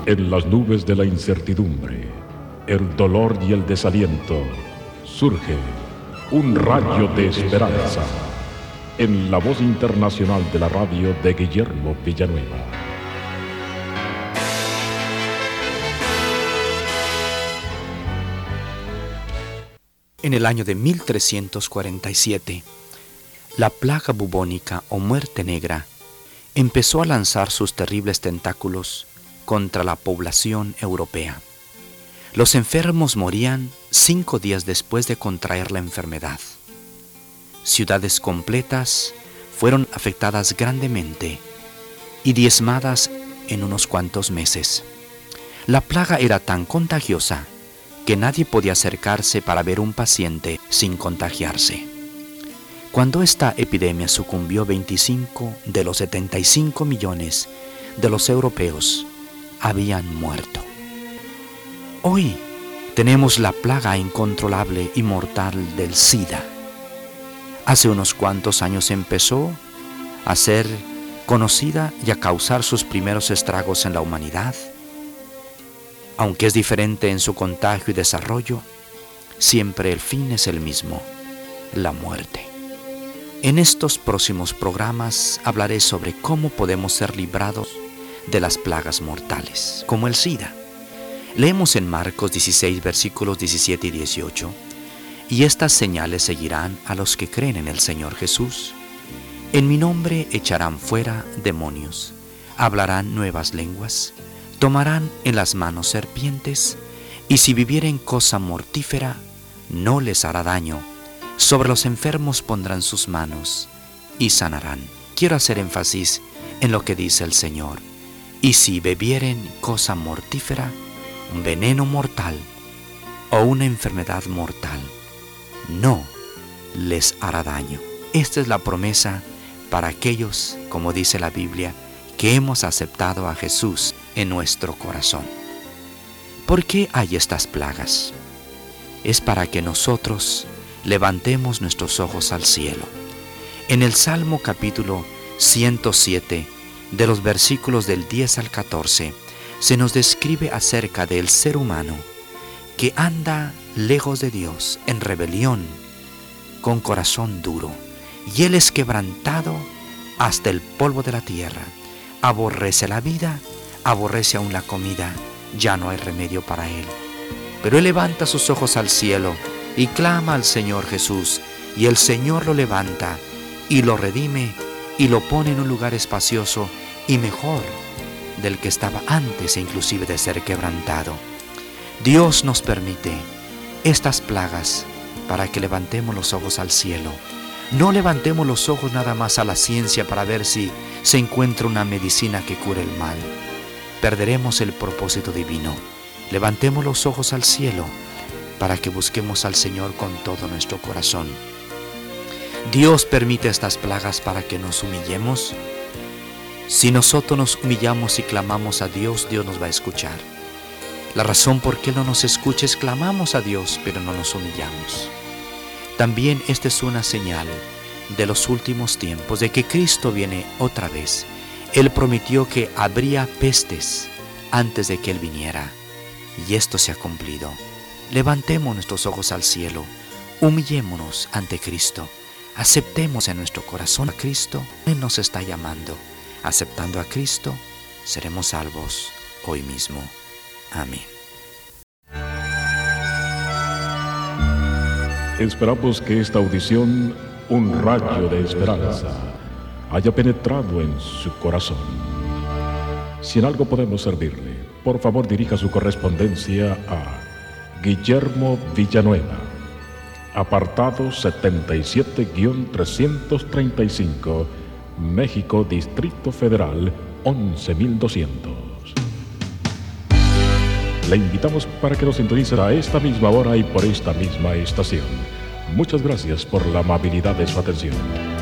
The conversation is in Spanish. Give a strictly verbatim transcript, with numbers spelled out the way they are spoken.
En las nubes de la incertidumbre, el dolor y el desaliento, surge un rayo de esperanza en la voz internacional de la radio de Guillermo Villanueva. En el año de mil trescientos cuarenta y siete, la plaga bubónica o muerte negra empezó a lanzar sus terribles tentáculos contra la población europea. Los enfermos morían cinco días después de contraer la enfermedad. Ciudades completas fueron afectadas grandemente y diezmadas en unos cuantos meses. La plaga era tan contagiosa que nadie podía acercarse para ver un paciente sin contagiarse. Cuando esta epidemia sucumbió, veinticinco de los setenta y cinco millones de los europeos habían muerto. Hoy tenemos la plaga incontrolable y mortal del SIDA. Hace unos cuantos años empezó a ser conocida y a causar sus primeros estragos en la humanidad. Aunque es diferente en su contagio y desarrollo, siempre el fin es el mismo, la muerte. En estos próximos programas hablaré sobre cómo podemos ser librados de las plagas mortales, como el SIDA. Leemos en Marcos dieciséis, versículos diecisiete y dieciocho, y estas señales seguirán a los que creen en el Señor Jesús. En mi nombre echarán fuera demonios, hablarán nuevas lenguas, tomarán en las manos serpientes, y si vivieren cosa mortífera, no les hará daño. Sobre los enfermos pondrán sus manos y sanarán. Quiero hacer énfasis en lo que dice el Señor. Y si bebieren cosa mortífera, un veneno mortal o una enfermedad mortal, no les hará daño. Esta es la promesa para aquellos, como dice la Biblia, que hemos aceptado a Jesús en nuestro corazón. ¿Por qué hay estas plagas? Es para que nosotros levantemos nuestros ojos al cielo. En el Salmo capítulo ciento siete, de los versículos del diez al catorce, se nos describe acerca del ser humano que anda lejos de Dios, en rebelión, con corazón duro, y él es quebrantado hasta el polvo de la tierra. Aborrece la vida, aborrece aún la comida, ya no hay remedio para él. Pero él levanta sus ojos al cielo y clama al Señor Jesús, y el Señor lo levanta y lo redime y lo pone en un lugar espacioso y mejor del que estaba antes e inclusive de ser quebrantado. Dios nos permite estas plagas para que levantemos los ojos al cielo. No levantemos los ojos nada más a la ciencia para ver si se encuentra una medicina que cure el mal. Perderemos el propósito divino. Levantemos los ojos al cielo para que busquemos al Señor con todo nuestro corazón. Dios permite estas plagas para que nos humillemos. Si nosotros nos humillamos y clamamos a Dios, Dios nos va a escuchar. La razón por qué no nos escucha es clamamos a Dios, pero no nos humillamos. También esta es una señal de los últimos tiempos, de que Cristo viene otra vez. Él prometió que habría pestes antes de que Él viniera, y esto se ha cumplido. Levantemos nuestros ojos al cielo, humillémonos ante Cristo, aceptemos en nuestro corazón a Cristo. Él nos está llamando. Aceptando a Cristo, seremos salvos hoy mismo. Amén. Esperamos que esta audición, un rayo de esperanza, haya penetrado en su corazón. Si en algo podemos servirle, por favor dirija su correspondencia a Guillermo Villanueva, apartado setenta y siete guion trescientos treinta y cinco, México, Distrito Federal, once mil doscientos. Le invitamos para que nos sintonice a esta misma hora y por esta misma estación. Muchas gracias por la amabilidad de su atención.